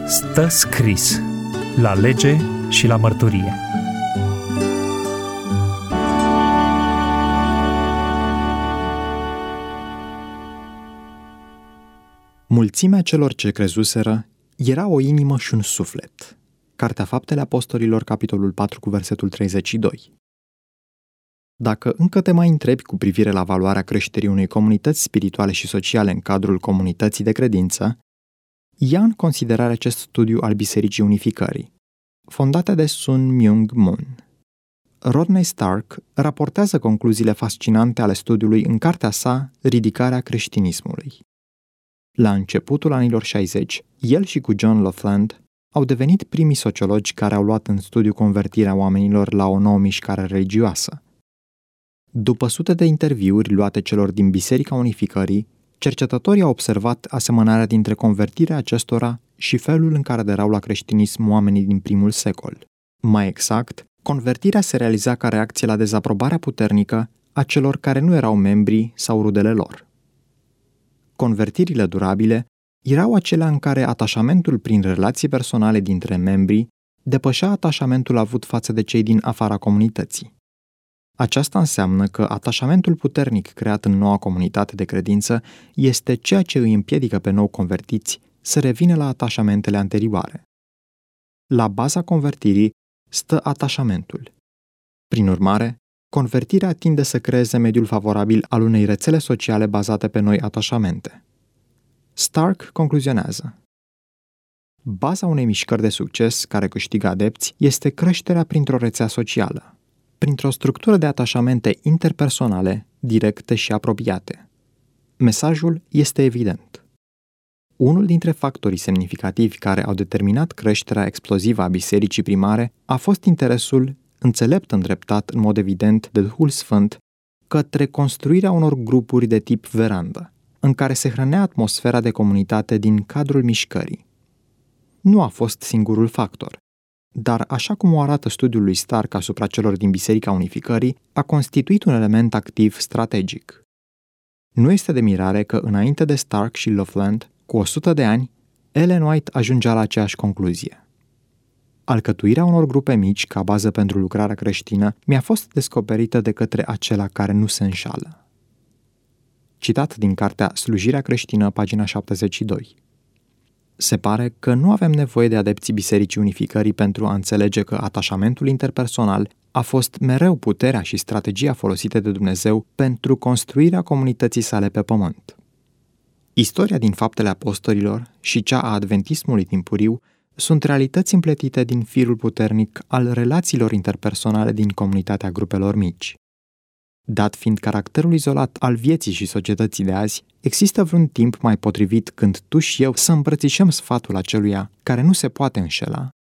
Stă scris la lege și la mărturie. Mulțimea celor ce crezuseră era o inimă și un suflet. Cartea Faptele Apostolilor, capitolul 4, cu versetul 32. Dacă încă te mai întrebi cu privire la valoarea creșterii unei comunități spirituale și sociale în cadrul comunității de credință, ia în considerare acest studiu al Bisericii Unificării, fondată de Sun Myung Moon. Rodney Stark raportează concluziile fascinante ale studiului în cartea sa Ridicarea creștinismului. La începutul anilor 60, el și cu John Loveland au devenit primii sociologi care au luat în studiu convertirea oamenilor la o nouă mișcare religioasă. După sute de interviuri luate celor din Biserica Unificării, cercetătorii au observat asemănarea dintre convertirea acestora și felul în care aderau la creștinism oamenii din primul secol. Mai exact, convertirea se realiza ca reacție la dezaprobarea puternică a celor care nu erau membri sau rudele lor. Convertirile durabile erau acelea în care atașamentul prin relații personale dintre membri depășea atașamentul avut față de cei din afara comunității. Aceasta înseamnă că atașamentul puternic creat în noua comunitate de credință este ceea ce îi împiedică pe nou convertiți să revină la atașamentele anterioare. La baza convertirii stă atașamentul. Prin urmare, convertirea tinde să creeze mediul favorabil al unei rețele sociale bazate pe noi atașamente. Stark concluzionează: baza unei mișcări de succes care câștigă adepți este creșterea printr-o rețea socială, printr-o structură de atașamente interpersonale, directe și apropiate. Mesajul este evident. Unul dintre factorii semnificativi care au determinat creșterea explozivă a bisericii primare a fost interesul, înțelept îndreptat în mod evident de Duhul Sfânt, către construirea unor grupuri de tip verandă, în care se hrănea atmosfera de comunitate din cadrul mișcării. Nu a fost singurul factor, dar, așa cum o arată studiul lui Stark asupra celor din Biserica Unificării, a constituit un element activ strategic. Nu este de mirare că, înainte de Stark și Loveland, cu 100 de ani, Ellen White ajungea la aceeași concluzie. Alcătuirea unor grupe mici ca bază pentru lucrarea creștină mi-a fost descoperită de către acela care nu se înșală. Citat din cartea Slujirea creștină, pagina 72. Se pare că nu avem nevoie de adepții Bisericii Unificării pentru a înțelege că atașamentul interpersonal a fost mereu puterea și strategia folosite de Dumnezeu pentru construirea comunității sale pe pământ. Istoria din Faptele Apostolilor și cea a adventismului timpuriu sunt realități împletite din firul puternic al relațiilor interpersonale din comunitatea grupelor mici. Dat fiind caracterul izolat al vieții și societății de azi, există vreun timp mai potrivit când tu și eu să îmbrățișăm sfatul aceluia care nu se poate înșela